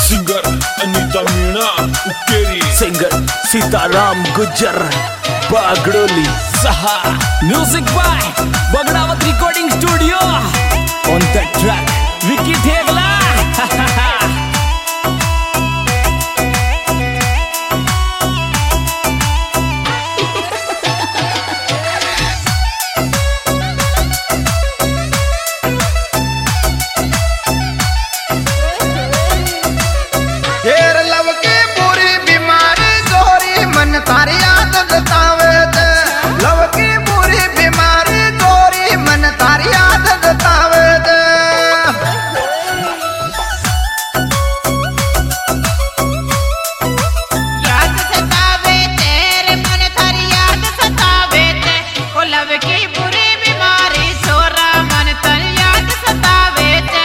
Singer Anita Meena उकेरी, singer Sitaram Gujjar Bagdoli सहा, music by Bagdawat recording studio, on the track Vicky Thegla. तारी याद बतावे दे लव की बुरी बीमारी गोरी मन तारी याद बतावे दे। याद सतावे तेरे मन तारी याद सतावे ते ओ लव की बुरी बीमारी छोरा मन तारी याद सतावे ते।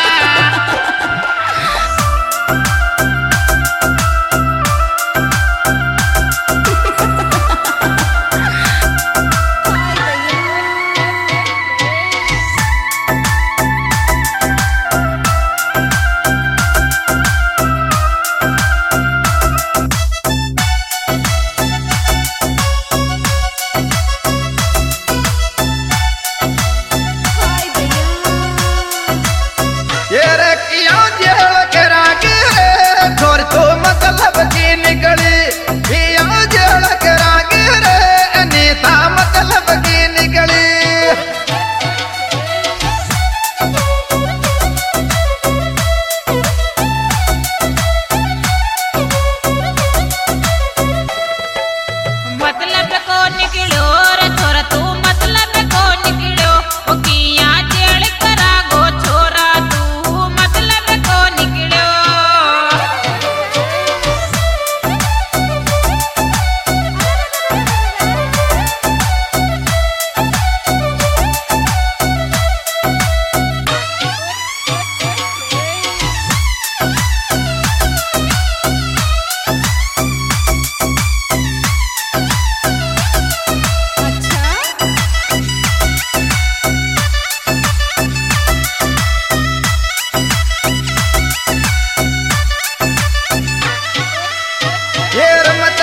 मतलब को निकलो रे छोरा तू मतलब को निकलो ओ किया जेल करा गो छोरा तू मतलब को निकलो।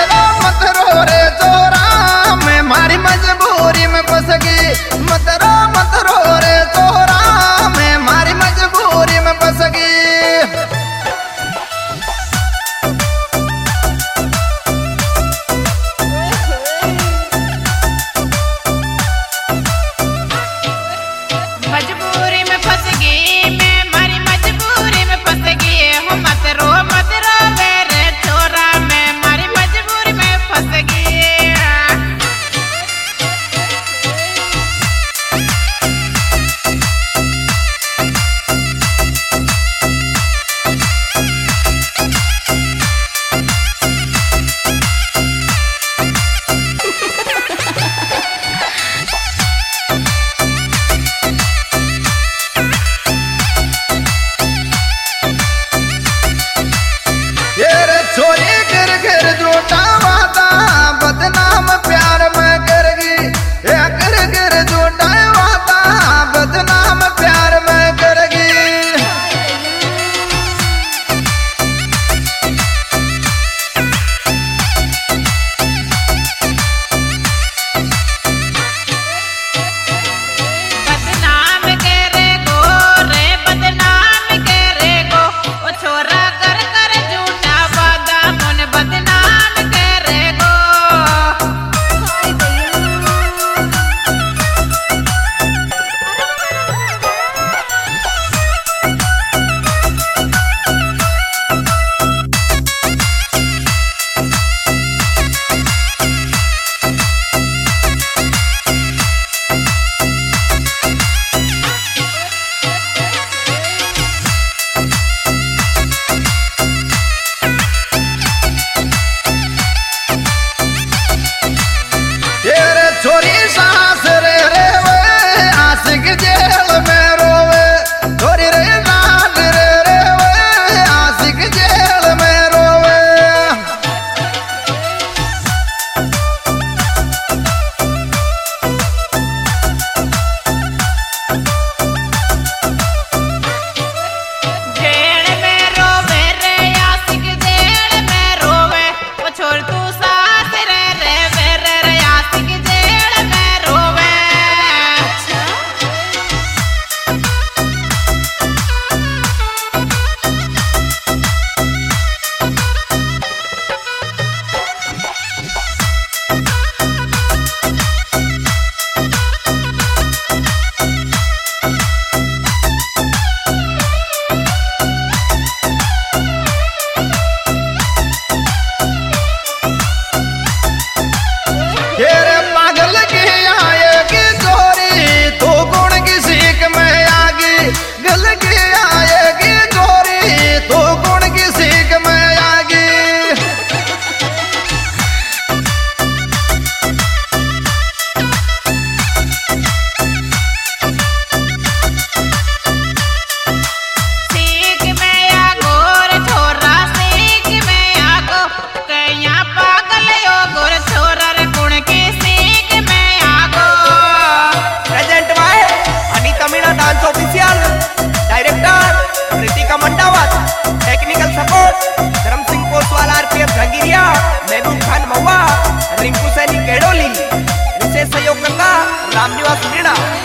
मजबूरी में फंस गई मत रो